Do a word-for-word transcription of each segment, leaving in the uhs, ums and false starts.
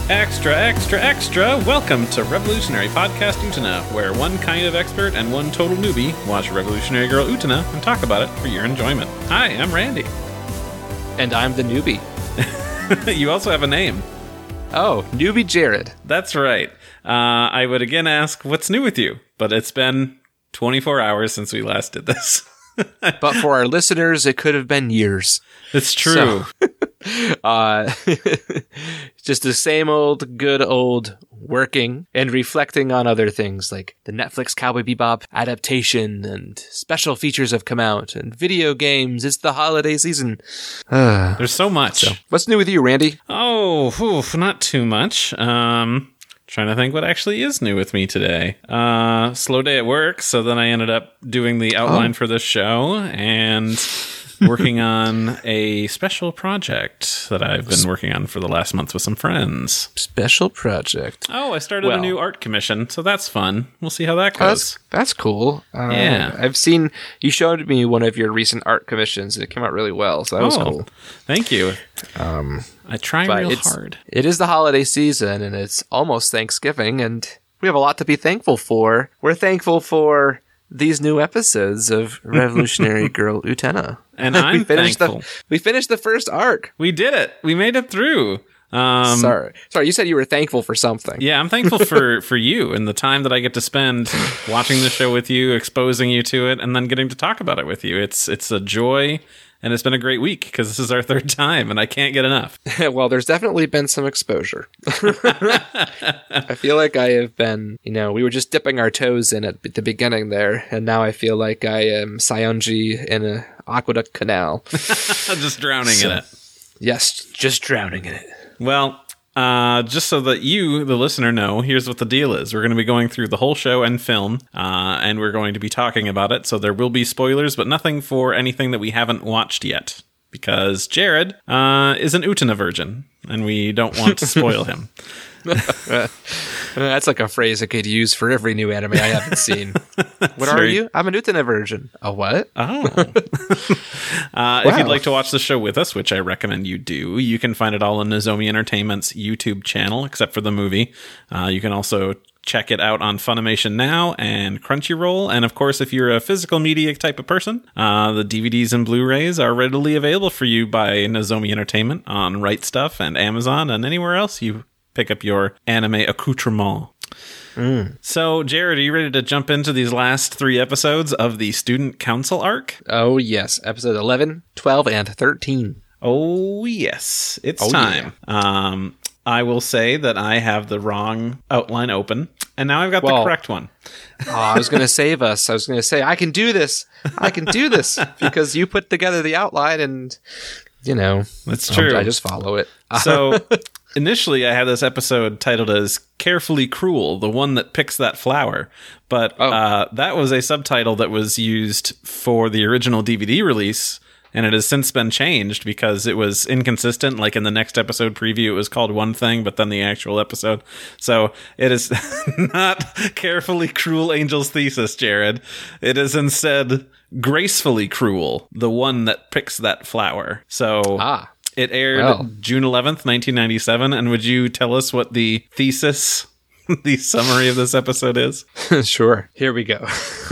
Extra, extra, extra! Welcome to Revolutionary Podcast Utena, where one kind of expert and one total newbie watch Revolutionary Girl Utena and talk about it for your enjoyment. Hi, I'm Randy. And I'm the newbie. You also have a name. Oh, Newbie Jared. That's right. Uh, I would again ask, what's new with you? But it's been twenty-four hours since we last did this. But for our listeners, it could have been years. It's true. So, uh, just the same old, good old working and reflecting on other things like the Netflix Cowboy Bebop adaptation and special features have come out and video games. It's the holiday season. There's so much. So, what's new with you, Randy? Oh, oof, not too much. Um... Trying to think what actually is new with me today. Uh, slow day at work, so then I ended up doing the outline oh. for this show and working on a special project that I've been working on for the last month with some friends. Special project. Oh, I started well, a new art commission, so that's fun. We'll see how that goes. Oh, that's, that's cool. Uh, yeah. I've seen, you showed me one of your recent art commissions, and it came out really well, so that was oh, cool. Thank you. Um... I try real hard. It is the holiday season, and it's almost Thanksgiving, and we have a lot to be thankful for. We're thankful for these new episodes of Revolutionary Girl Utena. And I'm we finished thankful. The, we finished the first arc. We did it. We made it through. Um, sorry. Sorry, you said you were thankful for something. Yeah, I'm thankful for, for you and the time that I get to spend watching the show with you, exposing you to it, and then getting to talk about it with you. It's It's a joy. And it's been a great week because this is our third time and I can't get enough. Well, there's definitely been some exposure. I feel like I have been, you know, we were just dipping our toes in at the beginning there. And now I feel like I am Sayonji in an aqueduct canal. Just drowning so, in it. Yes, just drowning in it. Well, Uh, just so that you, the listener, know, here's what the deal is. We're going to be going through the whole show and film, uh, and we're going to be talking about it. So there will be spoilers, but nothing for anything that we haven't watched yet. Because Jared uh, is an Utena virgin, and we don't want to spoil him. That's like a phrase I could use for every new anime I haven't seen. What are you? I'm an Utena virgin. A what? Oh. uh, wow. If you'd like to watch the show with us, which I recommend you do, you can find it all on Nozomi Entertainment's YouTube channel, except for the movie. Uh, you can also check it out on Funimation Now and Crunchyroll. And of course, if you're a physical media type of person, uh, the D V Ds and Blu-rays are readily available for you by Nozomi Entertainment on Right Stuff and Amazon and anywhere else you pick up your anime accoutrement. Mm. So, Jared, are you ready to jump into these last three episodes of the Student Council arc? Oh, yes. Episode eleven, twelve, and thirteen. Oh, yes. It's oh, time. Yeah. Um, I will say that I have the wrong outline open, and now I've got well, the correct one. Oh, I was going to save us. I was going to say, I can do this. I can do this because you put together the outline and, you know. That's true. I just follow it. So, initially I had this episode titled as Carefully Cruel, the one that picks that flower. But oh. uh, that was a subtitle that was used for the original D V D release. And it has since been changed because it was inconsistent. Like in the next episode preview, it was called one thing, but then the actual episode. So it is not Carefully Cruel Angel's Thesis, Jared. It is instead Gracefully Cruel, the one that picks that flower. So ah, it aired well. June eleventh, nineteen ninety-seven. And would you tell us what the thesis, the summary of this episode is? Sure. Here we go.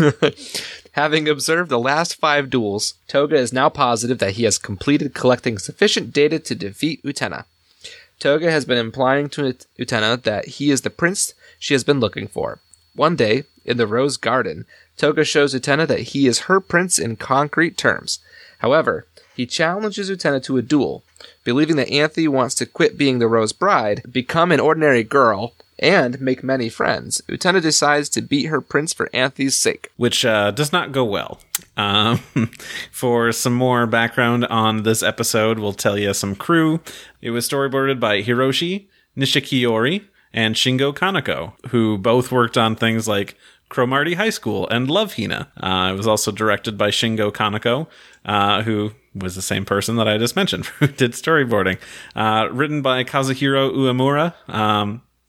Having observed the last five duels, Toga is now positive that he has completed collecting sufficient data to defeat Utena. Toga has been implying to Utena that he is the prince she has been looking for. One day, in the Rose Garden, Toga shows Utena that he is her prince in concrete terms. However, he challenges Utena to a duel, believing that Anthy wants to quit being the Rose Bride, become an ordinary girl, and make many friends. Utena decides to beat her prince for Anthy's sake. Which uh, does not go well. Um, for some more background on this episode, we'll tell you some crew. It was storyboarded by Hiroshi Nishikiori and Shingo Kaneko, who both worked on things like Cromartie High School and Love Hina. Uh, it was also directed by Shingo Kaneko, uh, who was the same person that I just mentioned, who did storyboarding. Uh, written by Kazuhiro Uemura. Um,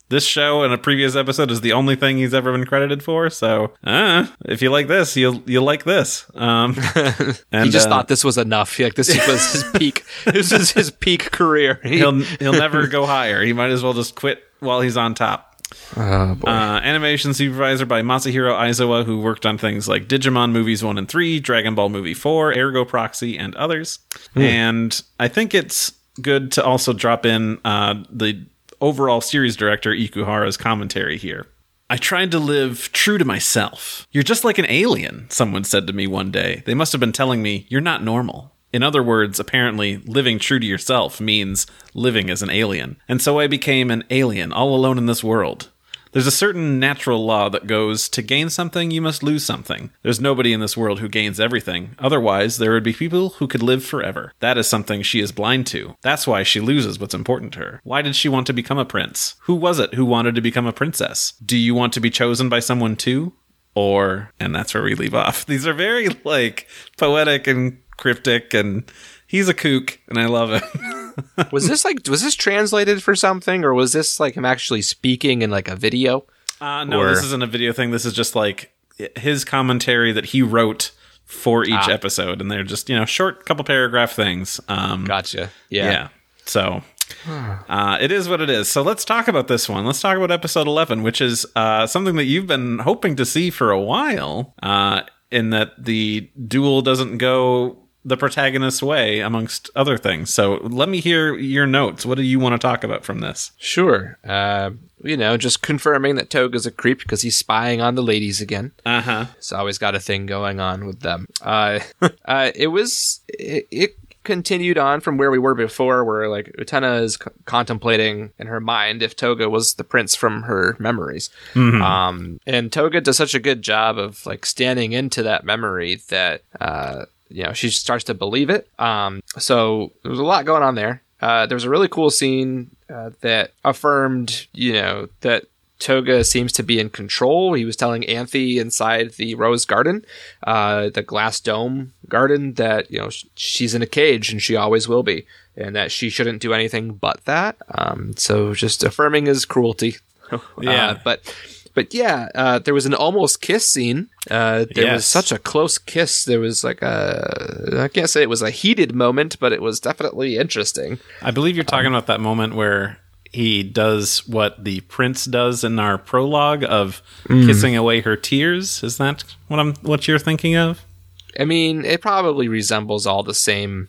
this show and a previous episode is the only thing he's ever been credited for. So, uh, if you like this, you'll you'll like this. Um, and, he just uh, thought this was enough. Like this was his peak. This is his peak career. he'll he'll never go higher. He might as well just quit while he's on top. Oh, boy. Uh, animation supervisor by Masahiro Aizawa, who worked on things like Digimon movies one and three, Dragon Ball movie four, Ergo Proxy, and others. Mm. And I think it's good to also drop in uh, the overall series director Ikuhara's commentary here. I tried to live true to myself. You're just like an alien, someone said to me one day. They must have been telling me, you're not normal. In other words, apparently, living true to yourself means living as an alien. And so I became an alien, all alone in this world. There's a certain natural law that goes, to gain something, you must lose something. There's nobody in this world who gains everything. Otherwise, there would be people who could live forever. That is something she is blind to. That's why she loses what's important to her. Why did she want to become a prince? Who was it who wanted to become a princess? Do you want to be chosen by someone too? Or, and that's where we leave off. These are very, like, poetic and cryptic, and he's a kook, and I love it. was this like was this translated for something, or was this like him actually speaking in like a video? Uh, no, or... this isn't a video thing. This is just like his commentary that he wrote for each ah. episode, and they're just, you know, short couple paragraph things. Um, gotcha. Yeah. Yeah. So uh, it is what it is. So let's talk about this one. Let's talk about episode eleven, which is uh, something that you've been hoping to see for a while. Uh, in that the duel doesn't go the protagonist's way, amongst other things. So let me hear your notes. What do you want to talk about from this? Sure. Uh, you know, just confirming that Toga's a creep because he's spying on the ladies again. Uh-huh. He's always got a thing going on with them. Uh, uh, it was... It, it continued on from where we were before, where like Utena is c- contemplating in her mind if Toga was the prince from her memories. Mm-hmm. Um, and Toga does such a good job of like standing into that memory that... Uh, you know, she starts to believe it. Um, so there was a lot going on there. Uh, there was a really cool scene uh, that affirmed, you know, that Toga seems to be in control. He was telling Anthy inside the Rose Garden, uh, the glass dome garden, that, you know, sh- she's in a cage and she always will be, and that she shouldn't do anything but that. Um, so just affirming his cruelty. Yeah. Uh, but... But yeah, uh, there was an almost kiss scene. Uh, there yes. was such a close kiss. There was like a, I can't say it was a heated moment, but it was definitely interesting. I believe you're talking um, about that moment where he does what the prince does in our prologue of mm. kissing away her tears. Is that what I'm, what you're thinking of? I mean, it probably resembles all the same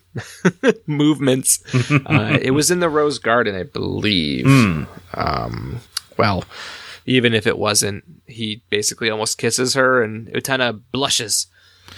movements. uh, it was in the Rose Garden, I believe. Mm. Um, well... Even if it wasn't, he basically almost kisses her, and Utena blushes.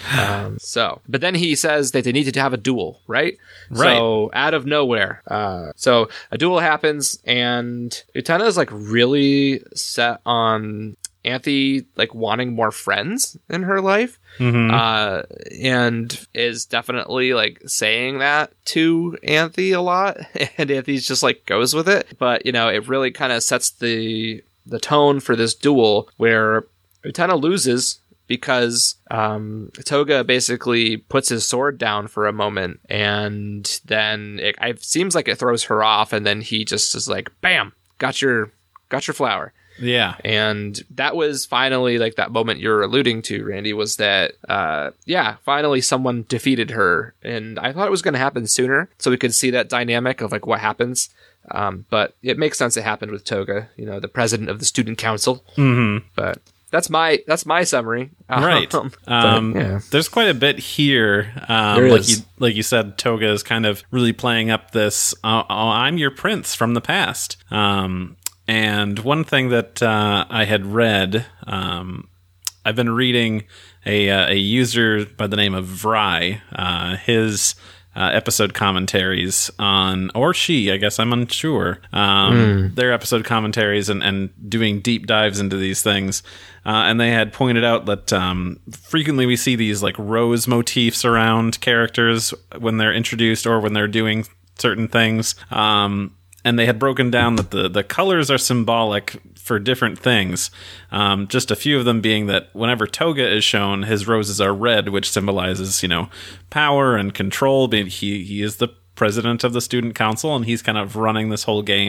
Um, so, but then he says that they needed to have a duel, right? Right. So, out of nowhere. Uh, so, a duel happens, and Utena is, like, really set on Anthy, like, wanting more friends in her life. Mm-hmm. Uh, and is definitely, like, saying that to Anthy a lot. And Anthy's just, like, goes with it. But, you know, it really kind of sets the... the tone for this duel, where Utena loses because um, Toga basically puts his sword down for a moment, and then it, it seems like it throws her off, and then he just is like, "Bam! Got your, got your flower." Yeah, and that was finally like that moment you're alluding to, Randy. Was that uh, yeah, finally someone defeated her, and I thought it was going to happen sooner, so we could see that dynamic of like what happens. Um, but it makes sense it happened with Toga, you know, the president of the student council. Mm-hmm. But that's my that's my summary. Right. Um, um, but, yeah. There's quite a bit here. Um, there like is. you like you said, Toga is kind of really playing up this. Uh, oh, I'm your prince from the past. Um, and one thing that uh, I had read, um, I've been reading a uh, a user by the name of Vry. Uh, his. Uh, episode commentaries on, or she, I guess, I'm unsure, um, mm. their episode commentaries and, and doing deep dives into these things. Uh, and they had pointed out that um, frequently we see these like rose motifs around characters when they're introduced or when they're doing certain things. Um, and they had broken down that the, the colors are symbolic for different things. Um, just a few of them being that whenever Toga is shown, his roses are red, which symbolizes, you know, power and control. He, he is the president of the student council, and he's kind of running this whole game.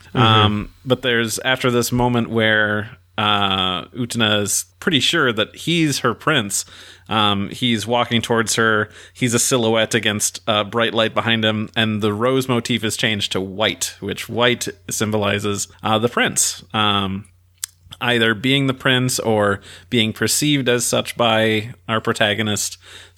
Mm-hmm. Um, but there's, after this moment where uh, Utena is pretty sure that he's her prince, um, he's walking towards her, he's a silhouette against a bright light behind him, and the rose motif is changed to white, which white symbolizes uh, the prince. Um, either being the prince or being perceived as such by our protagonist.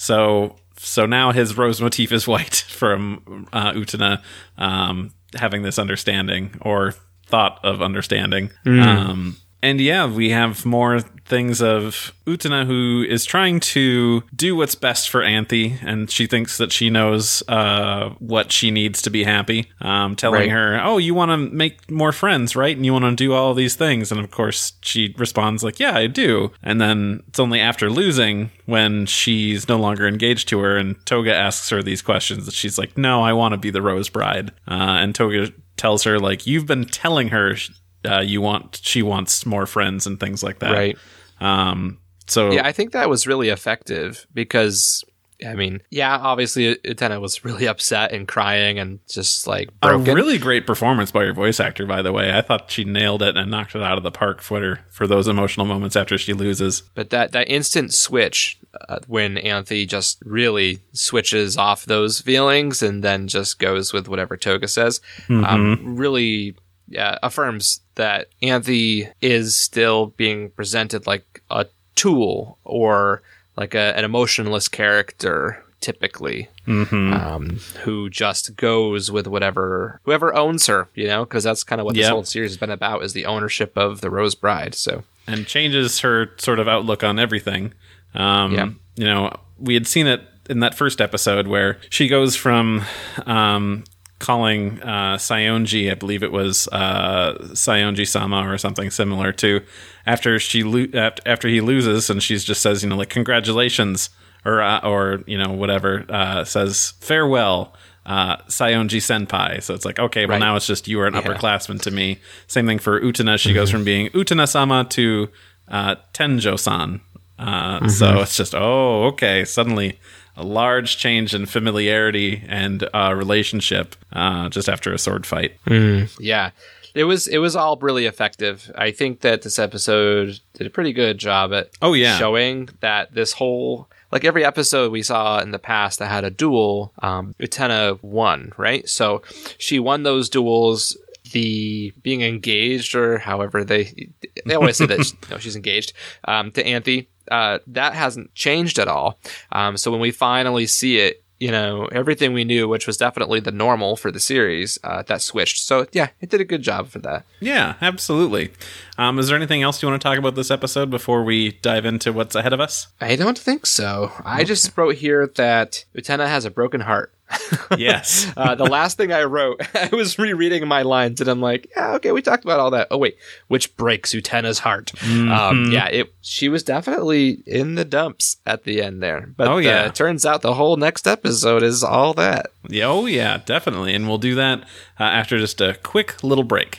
So so now his rose motif is white from uh, Utena um, having this understanding or thought of understanding. Mm. Um, and yeah, we have more things of Utena, who is trying to do what's best for Anthe, and she thinks that she knows uh, what she needs to be happy. Um, telling right. her, oh, you want to make more friends, right? And you want to do all these things. And of course, she responds like, yeah, I do. And then it's only after losing, when she's no longer engaged to her, and Toga asks her these questions, that she's like, no, I want to be the Rose Bride. Uh, and Toga tells her, like, you've been telling her Uh, you want, she wants more friends and things like that. Right. Um, so yeah, I think that was really effective because, I mean, yeah, obviously Utena was really upset and crying and just like broken. A really great performance by your voice actor, by the way. I thought she nailed it and knocked it out of the park for her, for those emotional moments after she loses. But that, that instant switch uh, when Anthe just really switches off those feelings and then just goes with whatever Toga says, mm-hmm. um, really yeah, affirms that Anthe is still being presented like a tool or like a, an emotionless character, typically, mm-hmm. um, who just goes with whatever, whoever owns her, you know, because that's kind of what this yep. whole series has been about, is the ownership of the Rose Bride. So, and changes her sort of outlook on everything. Um, yeah. You know, we had seen it in that first episode where she goes from um, calling uh, Saionji, I believe it was uh, Saionji-sama or something similar, to after she lo- after he loses, and she just says, you know, like, congratulations, or uh, or you know, whatever, uh, says farewell, uh, Saionji senpai. So it's like, okay, well, right. now it's just, you are an yeah. upperclassman to me. Same thing for Utena. She mm-hmm. goes from being Utena-sama to uh, Tenjo-san. Uh, mm-hmm. So it's just, oh, okay, suddenly a large change in familiarity and uh, relationship uh, just after a sword fight. Mm. Yeah, it was it was all really effective. I think that this episode did a pretty good job at oh yeah showing that this whole, like every episode we saw in the past that had a duel, um, Utena won, right? So she won those duels. The being engaged, or however they they always say that she, you know, she's engaged um, to Anthe. Uh, that hasn't changed at all. Um, so when we finally see it, you know, everything we knew, which was definitely the normal for the series, uh, that switched. So yeah, it did a good job for that. Yeah, absolutely. Um, is there anything else you want to talk about this episode before we dive into what's ahead of us? I don't think so. I just wrote here that Utena has a broken heart. Yes. uh, the last thing I wrote, I was rereading my lines and I'm like, yeah, okay, we talked about all that. Oh wait, which breaks Utena's heart. Mm-hmm. Um, yeah, it. She was definitely in the dumps at the end there. But oh, yeah. uh, it turns out the whole next episode is all that. Yeah, oh yeah, definitely. And we'll do that uh, after just a quick little break.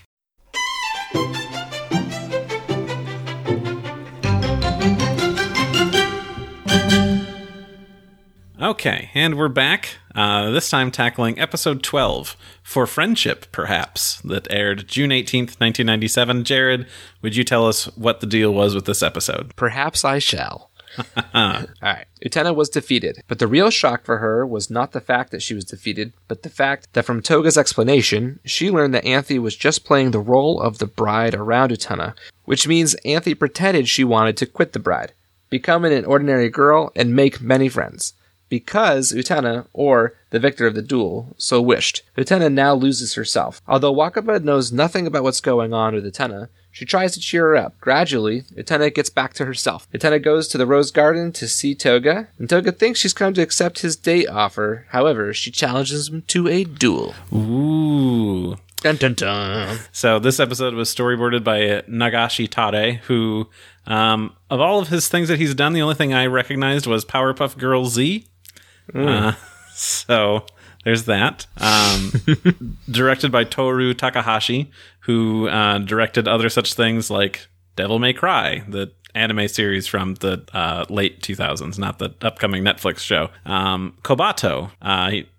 Okay, and we're back, uh, this time tackling episode twelve, For Friendship, Perhaps, that aired June eighteenth, nineteen ninety-seven. Jared, would you tell us what the deal was with this episode? Perhaps I shall. All right. Utena was defeated, but the real shock for her was not the fact that she was defeated, but the fact that from Toga's explanation, she learned that Anthe was just playing the role of the bride around Utena, which means Anthe pretended she wanted to quit the bride, become an ordinary girl, and make many friends. Because Utena, or the victor of the duel, so wished, Utena now loses herself. Although Wakaba knows nothing about what's going on with Utena, she tries to cheer her up. Gradually, Utena gets back to herself. Utena goes to the Rose Garden to see Toga, and Toga thinks she's come to accept his date offer. However, she challenges him to a duel. Ooh. Dun, dun, dun. So this episode was storyboarded by Nagashi Tade, who, um, of all of his things that he's done, the only thing I recognized was Powerpuff Girls Z. Mm. Uh, so there's that. Um, directed by Toru Takahashi, who uh, directed other such things like Devil May Cry, the anime series from the uh, late two thousands, not the upcoming Netflix show. Um, Kobato, uh, he,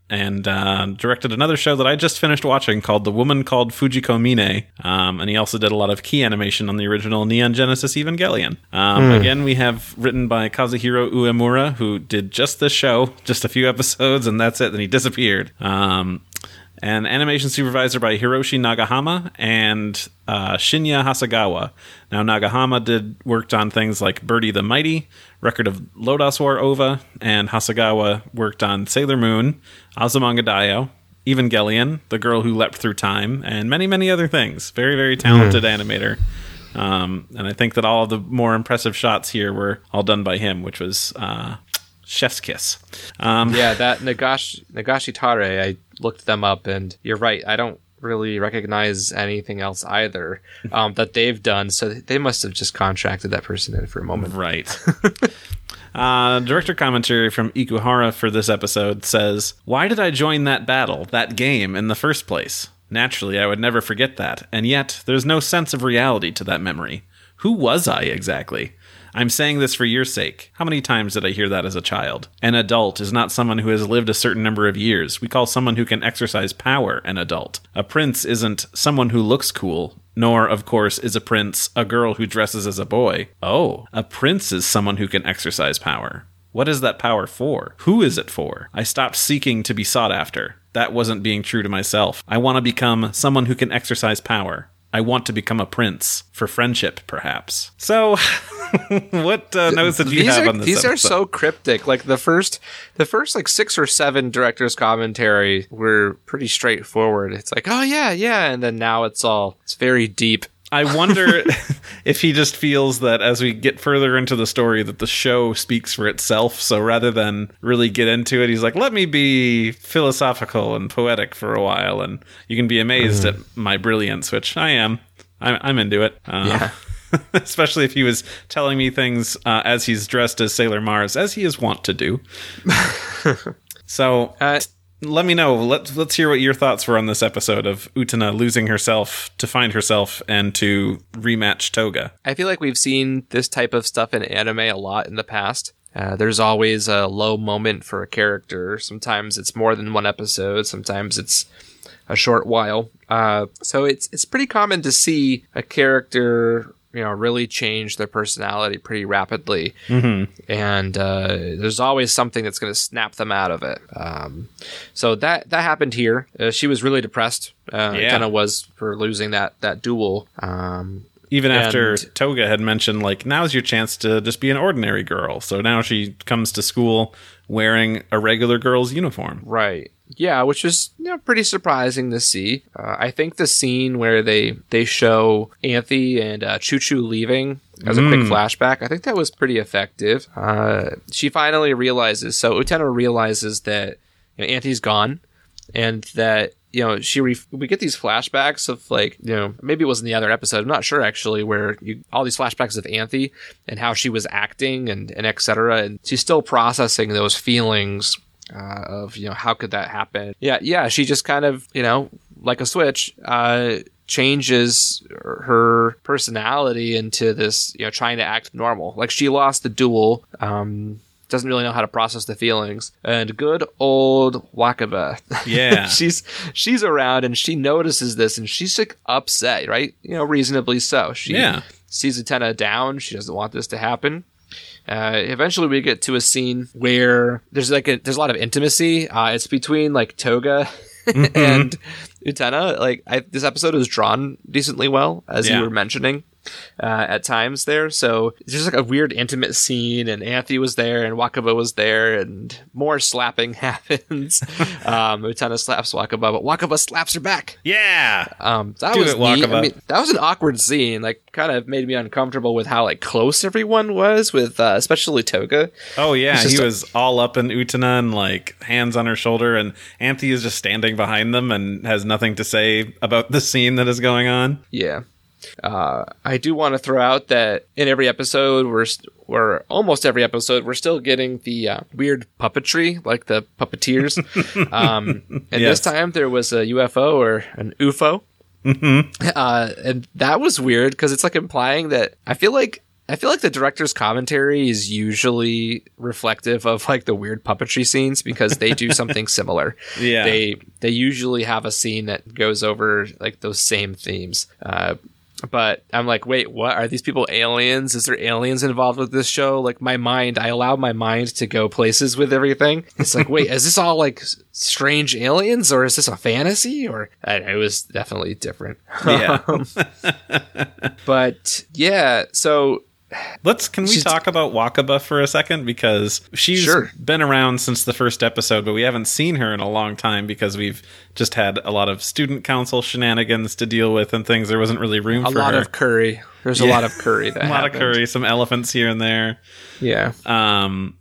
and uh, directed another show that I just finished watching called The Woman Called Fujiko Mine. Um, and he also did a lot of key animation on the original Neon Genesis Evangelion. Um, mm. Again, we have written by Kazuhiro Uemura, who did just this show, just a few episodes, and that's it. Then he disappeared. Um, and animation supervisor by Hiroshi Nagahama and uh, Shinya Hasegawa. Now, Nagahama did worked on things like Birdie the Mighty, Record of Lodoss War Ova, and Hasegawa worked on Sailor Moon, Azumanga Daioh, Evangelion, The Girl Who Leapt Through Time, and many, many other things. Very, very talented mm. animator. Um, and I think that all of the more impressive shots here were all done by him, which was uh, chef's kiss. Um, yeah, that Nagashi, Nagashi Tare, I looked them up, and you're right. I don't really recognize anything else either um, that they've done, so they must have just contracted that person in for a moment. Right. uh, director commentary from Ikuhara for this episode says, "Why did I join that battle, that game, in the first place? Naturally, I would never forget that, and yet there's no sense of reality to that memory. Who was I exactly? I'm saying this for your sake. How many times did I hear that as a child? An adult is not someone who has lived a certain number of years. We call someone who can exercise power an adult. A prince isn't someone who looks cool, nor, of course, is a prince a girl who dresses as a boy. Oh, a prince is someone who can exercise power. What is that power for? Who is it for? I stopped seeking to be sought after. That wasn't being true to myself. I want to become someone who can exercise power. I want to become a prince. For friendship, perhaps." So, what uh, notes did you these have are, on this These episode? are so cryptic. Like, the first the first like six or seven director's commentary were pretty straightforward. It's like, oh, yeah, yeah. And then now it's all, it's very deep. I wonder if he just feels that as we get further into the story that the show speaks for itself. So rather than really get into it, he's like, let me be philosophical and poetic for a while, and you can be amazed mm. at my brilliance, which I am. I'm, I'm into it. Uh, yeah. Especially if he was telling me things uh, as he's dressed as Sailor Mars, as he is wont to do. So... Uh, Let me know. Let's let's hear what your thoughts were on this episode of Utena losing herself to find herself and to rematch Toga. I feel like we've seen this type of stuff in anime a lot in the past. Uh, there's always a low moment for a character. Sometimes it's more than one episode. Sometimes it's a short while. Uh, so it's it's pretty common to see a character, you know, really change their personality pretty rapidly. Mm-hmm. And uh, there's always something that's going to snap them out of it. Um, so that that happened here. Uh, she was really depressed. Uh, yeah. Kind of was for losing that, that duel. Um, Even after and, Toga had mentioned, like, now's your chance to just be an ordinary girl. So now she comes to school wearing a regular girl's uniform. Right. Yeah, which is, you know, pretty surprising to see. Uh, I think the scene where they, they show Anthy and uh, Choo Choo leaving as a mm. quick flashback, I think that was pretty effective. Uh, she finally realizes, so Utena realizes that, you know, Anthy's gone, and that, you know, she re- we get these flashbacks of, like, you know, maybe it was in the other episode, I'm not sure actually, where you all these flashbacks of Anthy and how she was acting and, and et cetera. And she's still processing those feelings uh, of, you know, how could that happen? Yeah, yeah, she just kind of, you know, like a switch, uh, changes her personality into this, you know, trying to act normal. Like, she lost the duel, um, doesn't really know how to process the feelings. And good old Wakaba. Yeah. she's she's around and she notices this and she's like upset, right? You know, reasonably so. She yeah. sees Utena down. She doesn't want this to happen. Uh, eventually we get to a scene where there's like a, there's a lot of intimacy. Uh, it's between like Toga mm-hmm. and Utena. Like, I, this episode is drawn decently well, as yeah. you were mentioning. Uh, at times there, so it's just like a weird intimate scene, and Anthy was there and Wakaba was there, and more slapping happens. um, Utena slaps Wakaba, but Wakaba slaps her back. Yeah, um, that Do was it, neat. Wakaba. I mean, that was an awkward scene. Like, kind of made me uncomfortable with how like close everyone was with, uh, especially Toga. Oh yeah, he a- was all up in Utena and like hands on her shoulder, and Anthy is just standing behind them and has nothing to say about the scene that is going on. Yeah. Uh, I do want to throw out that in every episode, we're, st- we're almost every episode, we're still getting the uh, weird puppetry, like the puppeteers. um, and yes. this time there was a U F O or an U F O. Mm-hmm. Uh, and that was weird because it's like implying that I feel like I feel like the director's commentary is usually reflective of like the weird puppetry scenes because they do something similar. Yeah. They they usually have a scene that goes over like those same themes. Uh, but I'm like, wait, what? Are these people aliens? Is there aliens involved with this show? Like my mind, I allow my mind to go places with everything. It's like, wait, is this all like strange aliens or is this a fantasy? Or I don't know, it was definitely different. Yeah. But yeah, so Let's can we She's, talk about Wakaba for a second, because she's sure. been around since the first episode, but we haven't seen her in a long time because we've just had a lot of student council shenanigans to deal with and things. There wasn't really room a for lot her. of curry. There's Yeah. a lot of curry that a lot happened. of curry, some elephants here and there. Yeah. Um,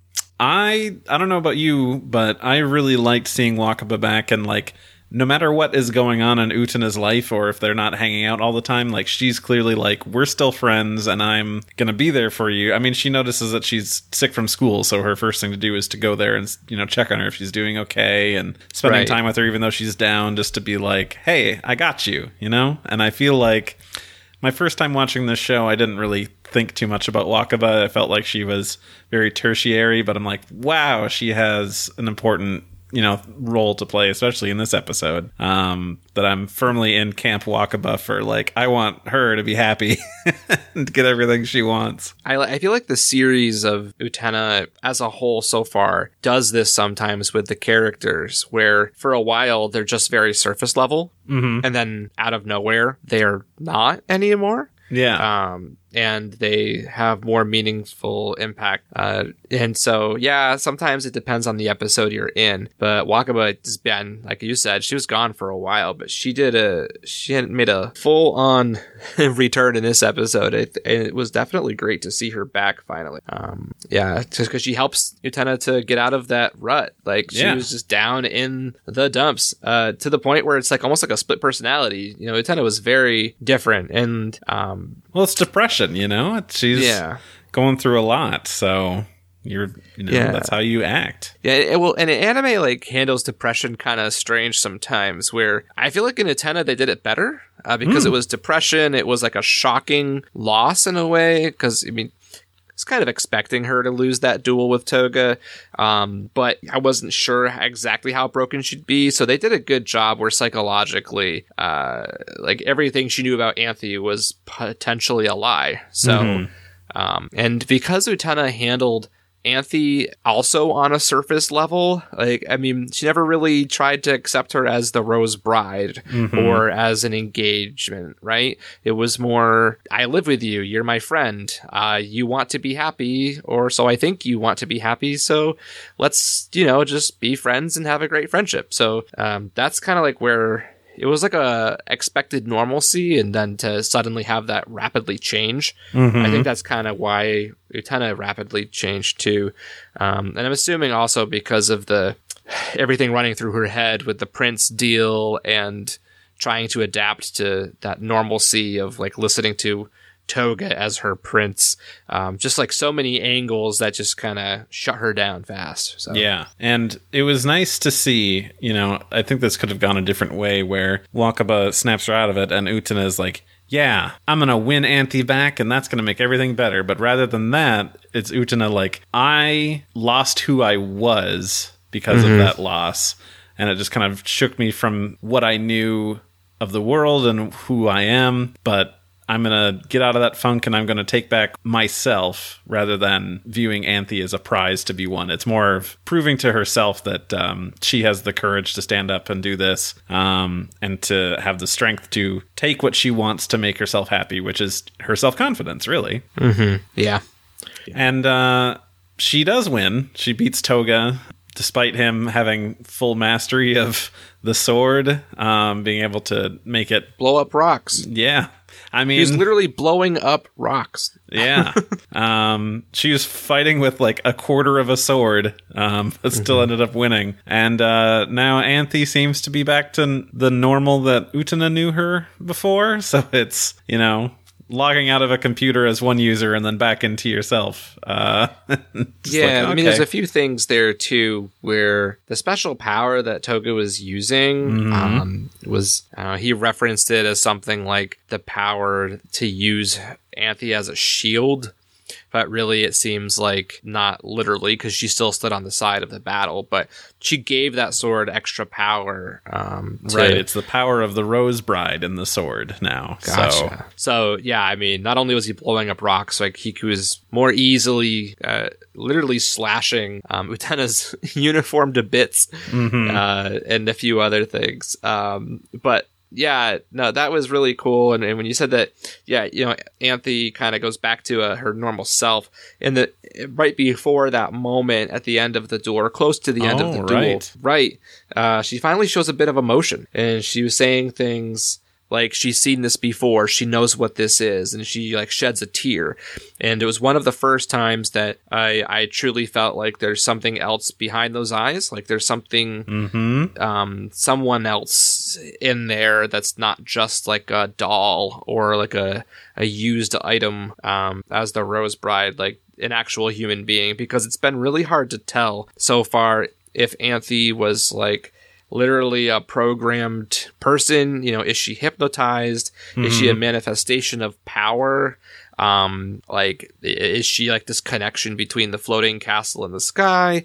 I I don't know about you, but I really liked seeing Wakaba back, and like no matter what is going on in Utena's life, or if they're not hanging out all the time, like she's clearly like, we're still friends and I'm gonna be there for you. I mean, she notices that she's sick from school, so her first thing to do is to go there and, you know, check on her if she's doing okay, and spending Right. time with her even though she's down, just to be like, hey, I got you, you know? And I feel like my first time watching this show, I didn't really think too much about Wakaba. I felt like she was very tertiary, but I'm like, wow, she has an important, you know, role to play, especially in this episode. Um, that I'm firmly in Camp Wakaba for, like, I want her to be happy and get everything she wants. I, I feel like the series of Utena as a whole so far does this sometimes with the characters, where for a while they're just very surface level, Mm-hmm. and then out of nowhere they're not anymore. Yeah. Um, and they have more meaningful impact. Uh, and so, yeah, sometimes it depends on the episode you're in. But Wakaba has been, like you said, she was gone for a while, but she did a, she had made a full on return in this episode. It, it was definitely great to see her back finally. Um, yeah, just because she helps Utena to get out of that rut. Like she Yeah. was just down in the dumps, uh, to the point where it's like almost like a split personality. You know, Utena was very different, and um, Well, it's depression, you know? She's yeah. going through a lot, so you're, you know, Yeah. that's how you act. Yeah, it, well, and anime like handles depression kind of strange sometimes. Where I feel like in Utena they did it better uh, because Mm. it was depression. It was like a shocking loss in a way. Because I mean, it's kind of expecting her to lose that duel with Toga, um, but I wasn't sure exactly how broken she'd be. So they did a good job where psychologically, uh, like everything she knew about Anthe was potentially a lie. So, Mhm. um, and because Utena handled Anthe also on a surface level, like, I mean, she never really tried to accept her as the Rose Bride Mhm. or as an engagement, right? It was more, I live with you, you're my friend, uh, you want to be happy, or so I think you want to be happy, so let's, you know, just be friends and have a great friendship. So um, that's kind of like where it was like a expected normalcy, and then to suddenly have that rapidly change. Mhm. I think that's kind of why Utena rapidly changed too. Um, and I'm assuming also because of the everything running through her head with the Prince deal and trying to adapt to that normalcy of like listening to Toga as her prince. Um, just like so many angles that just kind of shut her down fast. So. Yeah. And it was nice to see, you know, I think this could have gone a different way, where Wakaba snaps her out of it and Utena is like, yeah, I'm going to win Anthe back and that's going to make everything better. But rather than that, it's Utena like, I lost who I was because Mhm. of that loss. And it just kind of shook me from what I knew of the world and who I am. But I'm going to get out of that funk and I'm going to take back myself rather than viewing Anthe as a prize to be won. It's more of proving to herself that um, she has the courage to stand up and do this, um, and to have the strength to take what she wants to make herself happy, which is her self-confidence, really. Mm-hmm. Yeah. And uh, she does win. She beats Toga, despite him having full mastery of the sword, um, being able to make it Blow up rocks. Yeah. I mean, He was literally blowing up rocks. yeah. Um, she was fighting with like a quarter of a sword, um, but still ended up winning. And uh, now Anthe seems to be back to the normal that Utena knew her before. So it's, you know, logging out of a computer as one user and then back into yourself. Uh, just Yeah, like, I mean, there's okay. a few things there too, where the special power that Toga was using um, was, I don't know, he referenced it as something like the power to use Anthe as a shield. but really it seems like not literally, because she still stood on the side of the battle, but she gave that sword extra power. Um, to, right, it's the power of the Rose Bride in the sward now. Gotcha. So. so, yeah, I mean, not only was he blowing up rocks, like he was more easily, uh, literally slashing um, Utena's uniform to bits, mm-hmm. uh, and a few other things. Um, but yeah, no, that was really cool. And, and when you said that, yeah, you know, Anthe kind of goes back to uh, her normal self, and the right before that moment at the end of the duel, or close to the end oh, of the duel, right, right uh, she finally shows a bit of emotion, and she was saying things like she's seen this before, she knows what this is, and she like sheds a tear. And it was one of the first times that I, I truly felt like there's something else behind those eyes. Like there's something, mm-hmm. um, someone else in there that's not just like a doll or like a, a used item, um, as the Rose Bride, like an actual human being, because it's been really hard to tell so far if Anthe was like literally a programmed person. You know, is she hypnotized? Mm-hmm. Is she a manifestation of power? Um, like, is she like this connection between the floating castle in the sky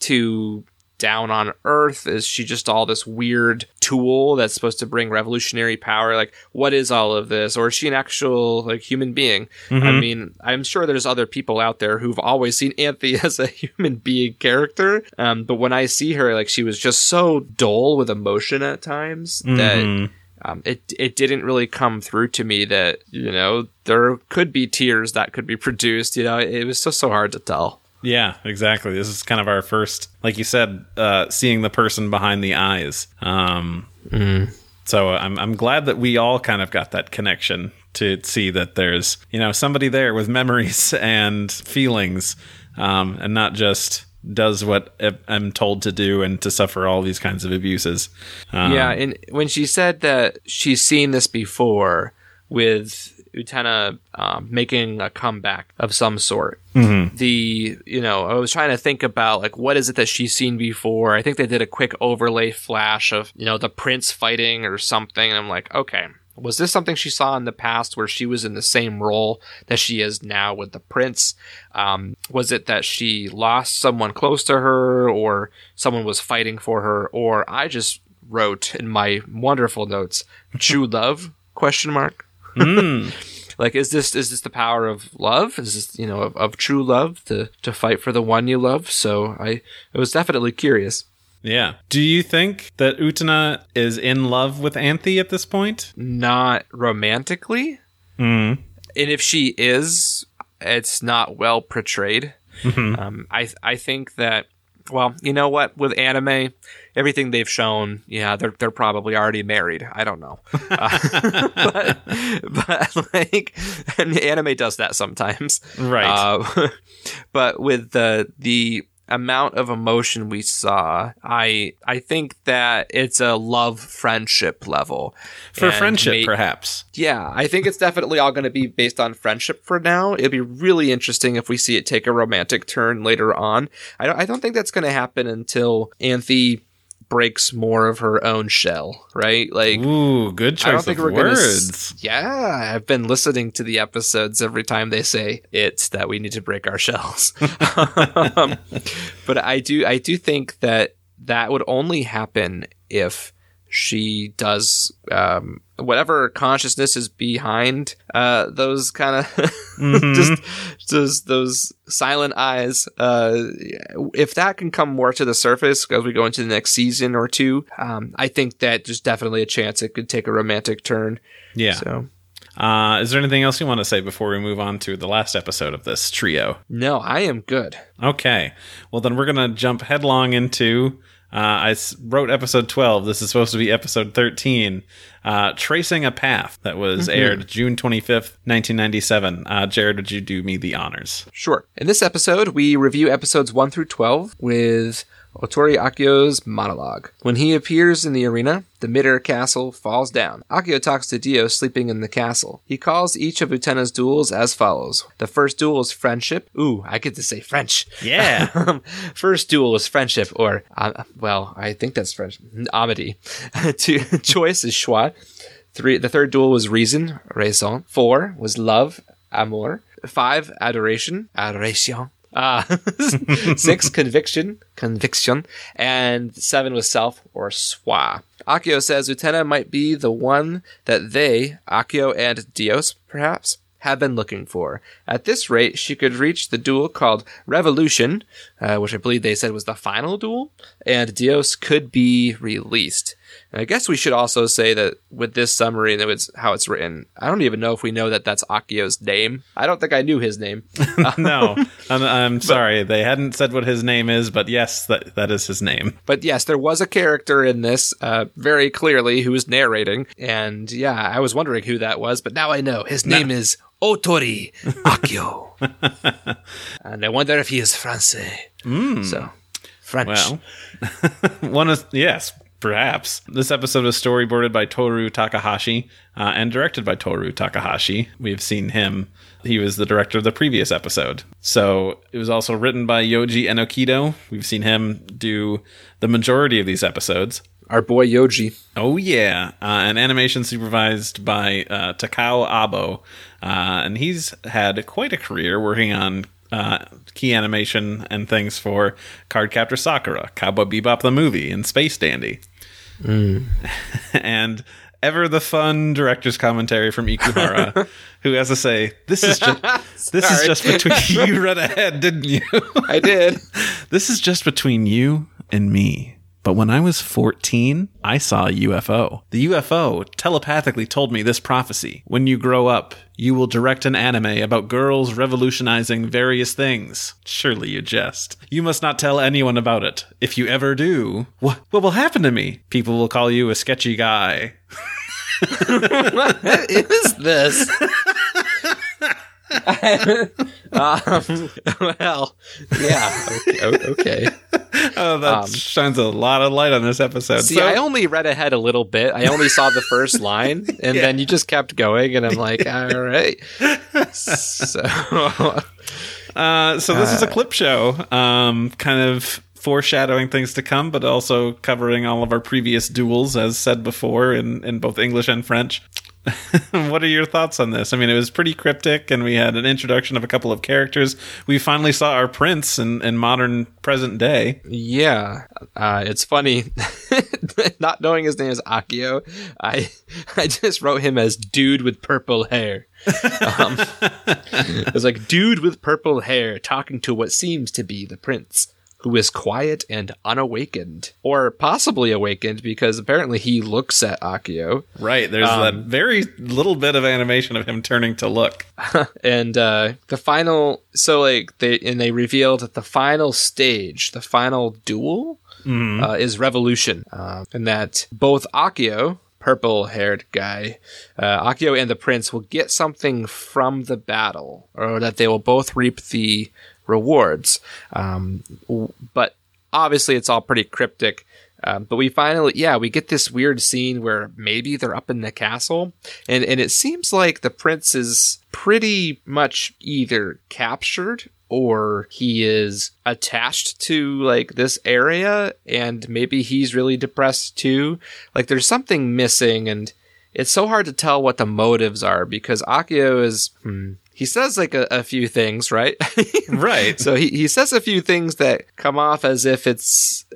to down on Earth? Is she just all this weird tool that's supposed to bring revolutionary power? Like, what is all of this? Or is she an actual like human being? Mm-hmm. I mean, I'm sure there's other people out there who've always seen Anthe as a human being character. Um, but when I see her, like, she was just so dull with emotion at times mm-hmm. that um, it it didn't really come through to me that, you know, there could be tears that could be produced. You know, it was just so hard to tell. Yeah, exactly. This is kind of our first, like you said, uh, seeing the person behind the eyes. Um, mm. So I'm I'm glad that we all kind of got that connection to see that there's, you know, somebody there with memories and feelings, um, and not just does what I'm told to do and to suffer all these kinds of abuses. Um, yeah, and when she said that she's seen this before with Utena um, making a comeback of some sort. Mm-hmm. The, you know, I was trying to think about, like, what is it that she's seen before? I think they did a quick overlay flash of, you know, the prince fighting or something. And I'm like, okay, was this something she saw in the past where she was in the same role that she is now with the prince? Um, was it that she lost someone close to her, or someone was fighting for her? Or I just wrote in my wonderful notes, true love, question mark. Mm. Like, is this is this the power of love? Is this, you know, of, of true love to, to fight for the one you love? So I, I was definitely curious. Yeah. Do you think that Utena is in love with Anthe at this point? Not romantically. Mm. And if she is, it's not well portrayed. Mm-hmm. Um, I I think that, well, you know what? With anime, everything they've shown, yeah, they're they're probably already married. I don't know, uh, but, but like, and anime does that sometimes, right? Uh, but with the the amount of emotion we saw, I I think that it's a love friendship level for and friendship, may- perhaps. Yeah, I think it's definitely all going to be based on friendship for now. It'd be really interesting if we see it take a romantic turn later on. I don't I don't think that's going to happen until Anthe breaks more of her own shell, right? Like, ooh, good choice I don't think of we're words. Gonna, yeah, I've been listening to the episodes every time they say it's that we need to break our shells. um, but I do, I do think that that would only happen if she does um, whatever consciousness is behind uh, those kind of mm-hmm. just those those silent eyes. Uh, if that can come more to the surface as we go into the next season or two, um, I think that there's definitely a chance it could take a romantic turn. Yeah. So, uh, is there anything else you want to say before we move on to the last episode of this trio? No, I am good. Okay. Well, then we're going to jump headlong into... Uh, I wrote episode twelve. This is supposed to be episode thirteen. Uh, Tracing a Path, that was mm-hmm. aired June twenty-fifth, nineteen ninety-seven. Uh, Jared, would you do me the honors? Sure. In this episode, we review episodes one through twelve with Otori Akio's monologue. When he appears in the arena, the mid-air castle falls down. Akio talks to Dio sleeping in the castle. He calls each of Utena's duels as follows. The first duel is friendship. Ooh, I get to say French. Yeah. First duel is friendship, or, uh, well, I think that's French. Amity. Two, choice is choix. Three. The third duel was reason, raison. Four was love, amour. five, adoration, adoration. Uh, six, conviction, conviction, and seven was self or soi. Akio says Utena might be the one that they, Akio and Dios, perhaps, have been looking for. At this rate, she could reach the duel called Revolution, uh, which I believe they said was the final duel, and Dios could be released. And I guess we should also say that with this summary and it's how it's written, I don't even know if we know that that's Akio's name. I don't think I knew his name. No, I'm, I'm sorry. But, they hadn't said what his name is, but yes, that that is his name. But yes, there was a character in this uh, very clearly who was narrating. And yeah, I was wondering who that was, but now I know. His name no. is Otori Akio. And I wonder if he is Francais. Mm. So, French. Well, one is, yes. Perhaps. This episode was storyboarded by Toru Takahashi uh, and directed by Toru Takahashi. We've seen him. He was the director of the previous episode. So it was also written by Yoji Enokido. We've seen him do the majority of these episodes. Our boy Yoji. Oh, yeah. Uh, and animation supervised by uh, Takao Abo. Uh, and he's had quite a career working on Uh, key animation and things for Cardcaptor Sakura, Cowboy Bebop the movie, and Space Dandy. Mm. And ever the fun director's commentary from Ikuhara, who has to say, this is just this is just between you. Read ahead, didn't you? I did. This is just between you and me. But when I was fourteen, I saw a U F O. The U F O telepathically told me this prophecy. When you grow up, you will direct an anime about girls revolutionizing various things. Surely you jest. You must not tell anyone about it. If you ever do, wh- what will happen to me? People will call you a sketchy guy. What is this? um, well, yeah, okay. okay. Oh, that um, shines a lot of light on this episode. See, so, I only read ahead a little bit. I only saw the first line, and yeah. then you just kept going, and I'm like, all right. So, uh, so this uh, is a clip show, um, kind of foreshadowing things to come, but also covering all of our previous duels, as said before, in, in both English and French. What are your thoughts on this? I mean, it was pretty cryptic, and we had an introduction of a couple of characters. We finally saw our prince in, in modern present day. Yeah, uh, it's funny. Not knowing his name is Akio, I I just wrote him as dude with purple hair. Um, it was like dude with purple hair talking to what seems to be the prince, who is quiet and unawakened, or possibly awakened, because apparently he looks at Akio. Right, there's um, that very little bit of animation of him turning to look. And uh, the final, so like they and they revealed that the final stage, the final duel, mm-hmm. uh, is Revolution, uh, and that both Akio, purple-haired guy, uh, Akio and the prince will get something from the battle, or that they will both reap the rewards. Um, but obviously it's all pretty cryptic. Um, but we finally, yeah, we get this weird scene where maybe they're up in the castle, and, and it seems like the prince is pretty much either captured or he is attached to like this area, and maybe he's really depressed too. Like there's something missing, and it's so hard to tell what the motives are, because Akio is, hmm, he says like a, a few things, right? Right. So he, he says a few things that come off as if it's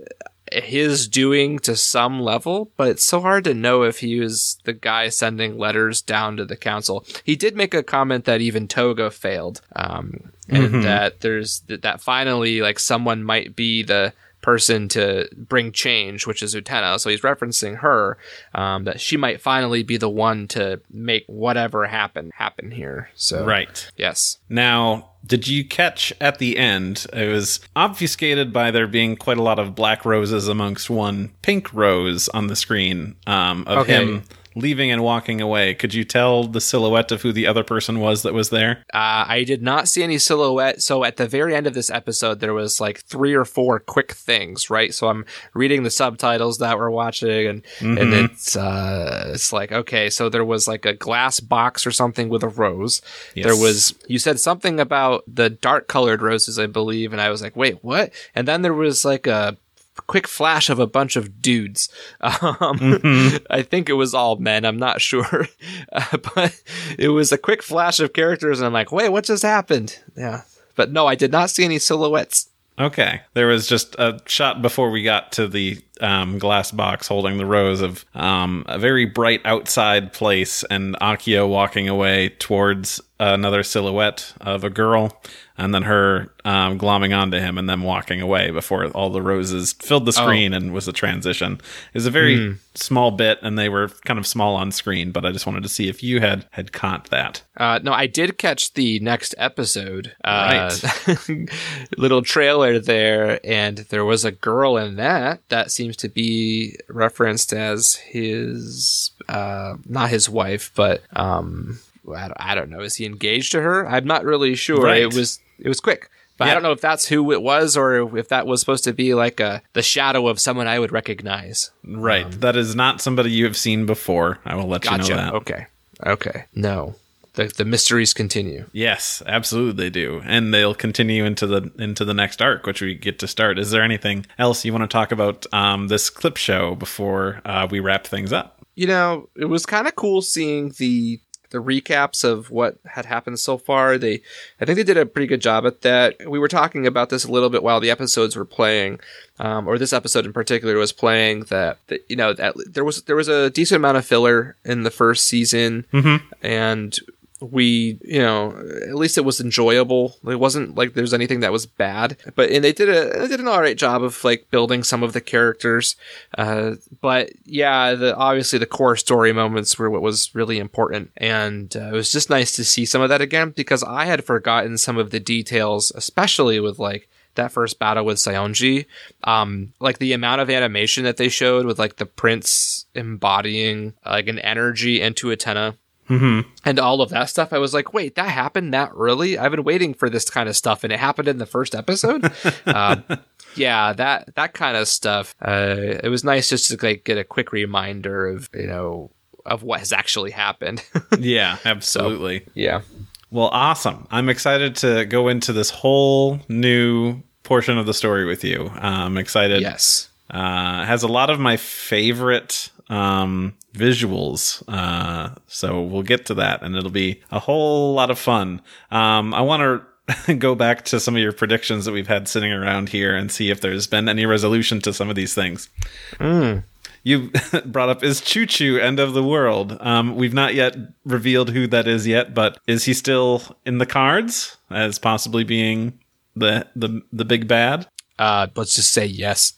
his doing to some level, but it's so hard to know if he was the guy sending letters down to the council. He did make a comment that even Toga failed, um, and mm-hmm. that there's that finally like someone might be the person to bring change, which is Utena. So he's referencing her, um, that she might finally be the one to make whatever happen happen here. So right, yes. Now, did you catch at the end? It was obfuscated by there being quite a lot of black roses amongst one pink rose on the screen, um, of okay. him leaving and walking away. Could you tell the silhouette of who the other person was that was there? Uh, I did not see any silhouette. So at the very end of this episode, there was like three or four quick things, right? So I'm reading the subtitles that we're watching, and mm-hmm. and it's uh, it's like, okay, so there was like a glass box or something with a rose. Yes. There was, you said something about the dark colored roses, I believe, and I was like, wait, what? And then there was like a quick flash of a bunch of dudes. Um, mm-hmm. I think it was all men. I'm not sure. Uh, but it was a quick flash of characters, and I'm like, wait, what just happened? Yeah. But no, I did not see any silhouettes. Okay. There was just a shot before we got to the um, glass box holding the rose of um, a very bright outside place, and Akio walking away towards another silhouette of a girl, and then her um, glomming onto him and then walking away before all the roses filled the screen oh. and was a transition. It was a very mm. small bit, and they were kind of small on screen, but I just wanted to see if you had, had caught that. Uh, no, I did catch the next episode. Uh, right. Little trailer there, and there was a girl in that that seems to be referenced as his, uh, not his wife, but... Um, I don't know. Is he engaged to her? I'm not really sure. Right. It was it was quick, but yeah. I don't know if that's who it was or if that was supposed to be like a the shadow of someone I would recognize. Right. Um, that is not somebody you have seen before. I will let gotcha. you know that. Okay. Okay. No. The the mysteries continue. Yes, absolutely they do, and they'll continue into the into the next arc, which we get to start. Is there anything else you want to talk about um, this clip show before uh, we wrap things up? You know, it was kind of cool seeing the. the recaps of what had happened so far. They, I think they did a pretty good job at that. We were talking about this a little bit while the episodes were playing, um, or this episode in particular was playing that, that you know, that there was, there was a decent amount of filler in the first season, mm-hmm. and we, you know, at least it was enjoyable. It wasn't like there's anything that was bad, but and they did a they did an all right job of like building some of the characters. Uh, but yeah, the obviously the core story moments were what was really important, and uh, it was just nice to see some of that again because I had forgotten some of the details, especially with like that first battle with Saionji. Um, like the amount of animation that they showed with like the prince embodying like an energy into Utena. Mm-hmm. And all of that stuff, I was like, wait, that happened that early? I've been waiting for this kind of stuff, and it happened in the first episode? uh, yeah, that that kind of stuff. Uh, it was nice just to like get a quick reminder of, you know, of what has actually happened. Yeah, absolutely. So, yeah. Well, awesome. I'm excited to go into this whole new portion of the story with you. I'm excited. Yes. Uh, it has a lot of my favorite... Um, visuals, uh, so we'll get to that, and it'll be a whole lot of fun. Um, I want to go back to some of your predictions that we've had sitting around here and see if there's been any resolution to some of these things. Mm. You brought up, is Choo Choo end of the world? Um, we've not yet revealed who that is yet, but is he still in the cards as possibly being the the the big bad? Uh, let's just say yes.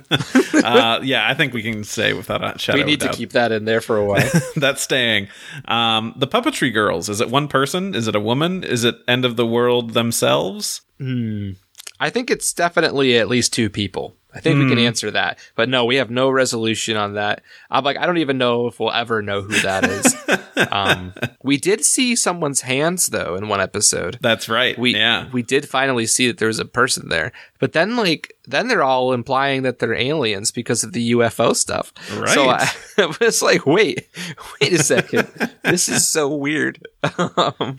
uh, yeah, I think we can say without a shadow We need of doubt. to keep that in there for a while. That's staying. Um, the Puppetry Girls, is it one person? Is it a woman? Is it end of the world themselves? Hmm. I think it's definitely at least two people. I think mm. we can answer that. But no, we have no resolution on that. I'm like, I don't even know if we'll ever know who that is. um, we did see someone's hands, though, in one episode. That's right. We, yeah. We did finally see that there was a person there. But then, like, then they're all implying that they're aliens because of the U F O stuff. Right. So I, I was like, wait, wait a second. This is so weird. um,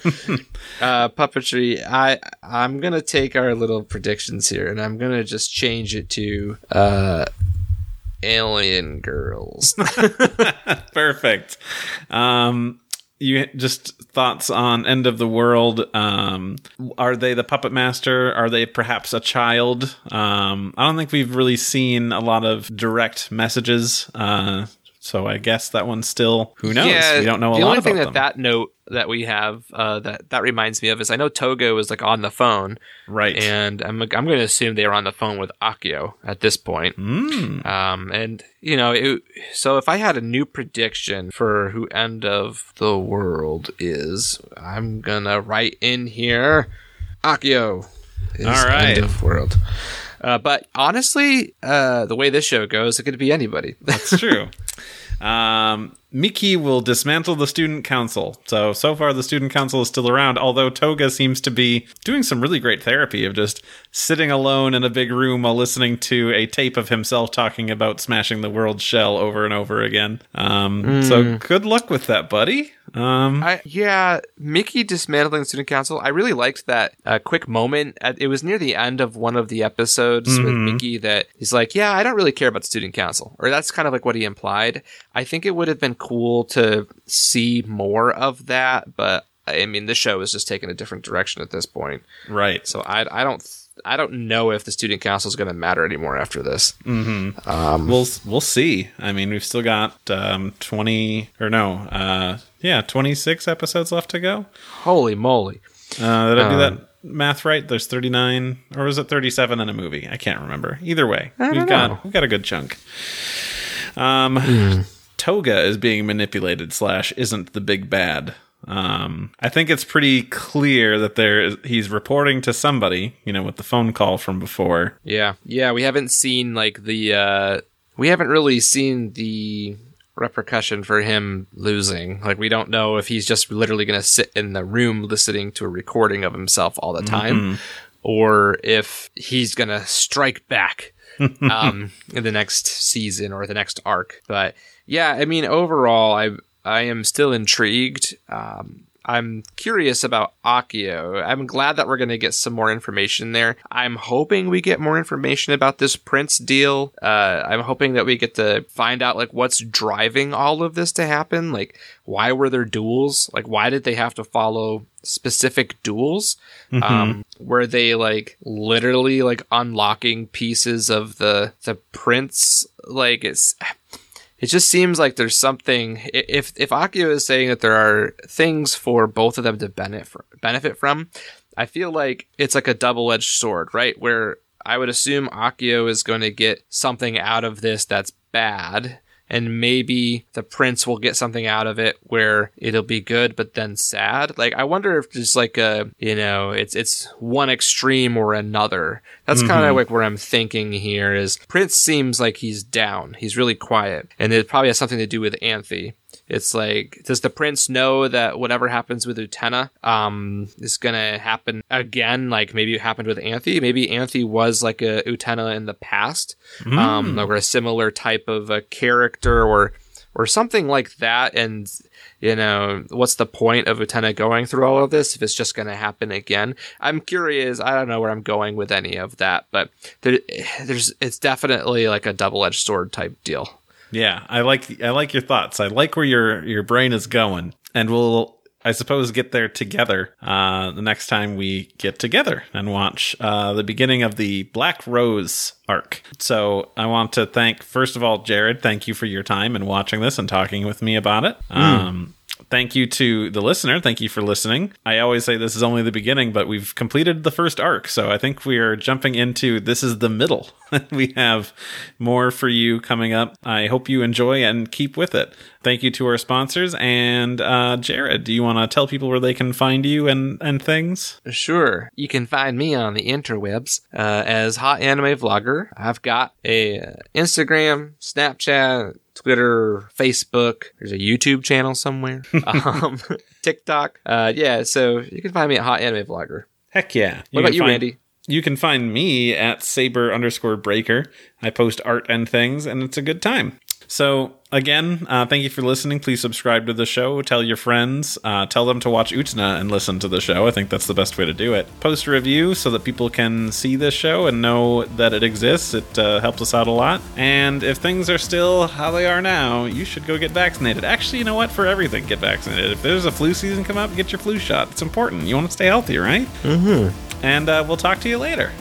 uh, puppetry. I, I'm going to take our little predictions here, and I'm going to just change it to uh, alien girls. Perfect. Um, you just thoughts on end of the world. Um, are they the puppet master? Are they perhaps a child? Um, I don't think we've really seen a lot of direct messages. Uh, so I guess that one's still, who knows? Yeah, we don't know a lot about them. The only thing that that note that we have uh, that that reminds me of is I know Togo was like on the phone, right? And I'm I'm going to assume they were on the phone with Akio at this point. Mm. Um, and you know, it, so if I had a new prediction for who end of the world is, I'm gonna write in here Akio is all right. end of world. Uh, but honestly, uh, the way this show goes, it could be anybody. That's true. Um, Miki will dismantle the student council. So, so far the student council is still around, although Toga seems to be doing some really great therapy of just sitting alone in a big room while listening to a tape of himself talking about smashing the world's shell over and over again. Um, mm. So good luck with that, buddy. Um, I, yeah, Miki dismantling the student council. I really liked that uh, quick moment. At, it was near the end of one of the episodes mm-hmm. with Miki that he's like, yeah, I don't really care about the student council. Or that's kind of like what he implied. I think it would have been cool to see more of that, but I mean, the show is just taking a different direction at this point. Right. So I, I don't... I don't know if the student council is going to matter anymore after this. Mm-hmm. Um, we'll we'll see. I mean, we've still got um, twenty or no, uh, yeah, twenty-six episodes left to go. Holy moly! Uh, did I do um, that math right? There's thirty-nine, or was it thirty-seven in a movie? I can't remember. Either way, I we've don't got know. we've got a good chunk. Um, mm. Toga is being manipulated slash isn't the big bad. Um, I think it's pretty clear that there he's reporting to somebody, you know, with the phone call from before. Yeah. Yeah. We haven't seen like the, uh, we haven't really seen the repercussion for him losing. Like, we don't know if he's just literally going to sit in the room listening to a recording of himself all the time, mm-hmm. or if he's going to strike back, um, in the next season or the next arc. But yeah, I mean, overall, I, I am still intrigued. Um, I'm curious about Akio. I'm glad that we're going to get some more information there. I'm hoping we get more information about this Prince deal. Uh, I'm hoping that we get to find out like what's driving all of this to happen. Like, why were there duels? Like, why did they have to follow specific duels? Mm-hmm. Um, were they like literally like unlocking pieces of the the Prince? Like, it's. It just seems like there's something. If if Akio is saying that there are things for both of them to benefit benefit from, I feel like it's like a double-edged sword, right? Where I would assume Akio is going to get something out of this that's bad, and maybe the Prince will get something out of it where it'll be good, but then sad. Like, I wonder if there's like a, you know, it's it's one extreme or another. That's mm-hmm. kind of like where I'm thinking here is Prince seems like he's down. He's really quiet. And it probably has something to do with Anthe. It's like, does the Prince know that whatever happens with Utena um, is going to happen again? Like, maybe it happened with Anthe. Maybe Anthe was like a Utena in the past, mm. um, or a similar type of a character, or or something like that. And, you know, what's the point of Utena going through all of this if it's just going to happen again? I'm curious. I don't know where I'm going with any of that, but there, there's it's definitely like a double-edged sword type deal. Yeah, I like I like your thoughts. I like where your your brain is going, and we'll, I suppose, get there together uh, the next time we get together and watch uh, the beginning of the Black Rose arc. So I want to thank, first of all, Jared. Thank you for your time and watching this and talking with me about it. Mm. Um, thank you to the listener. Thank you for listening. I always say this is only the beginning, but we've completed the first arc. So I think we are jumping into this is the middle. We have more for you coming up. I hope you enjoy and keep with it. Thank you to our sponsors. And uh, Jared, do you want to tell people where they can find you and, and things? Sure. You can find me on the interwebs uh, as Hot Anime Vlogger. I've got a uh, Instagram, Snapchat, Twitter, Facebook. There's a YouTube channel somewhere. um, TikTok. Uh, yeah, so you can find me at Hot Anime Vlogger. Heck yeah. What about you, find- Randy? You can find me at Saber underscore Breaker. I post art and things, and it's a good time. So, again, uh, thank you for listening. Please subscribe to the show. Tell your friends. Uh, tell them to watch Utena and listen to the show. I think that's the best way to do it. Post a review so that people can see this show and know that it exists. It uh, helps us out a lot. And if things are still how they are now, you should go get vaccinated. Actually, you know what? For everything, get vaccinated. If there's a flu season come up, get your flu shot. It's important. You want to stay healthy, right? Mm-hmm. And uh, we'll talk to you later.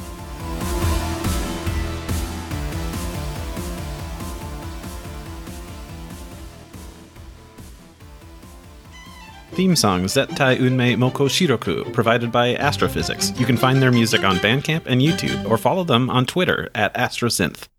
Theme song Zettai Unmei Moko Shiroku, provided by Astrophysics. You can find their music on Bandcamp and YouTube, or follow them on Twitter at Astrosynth.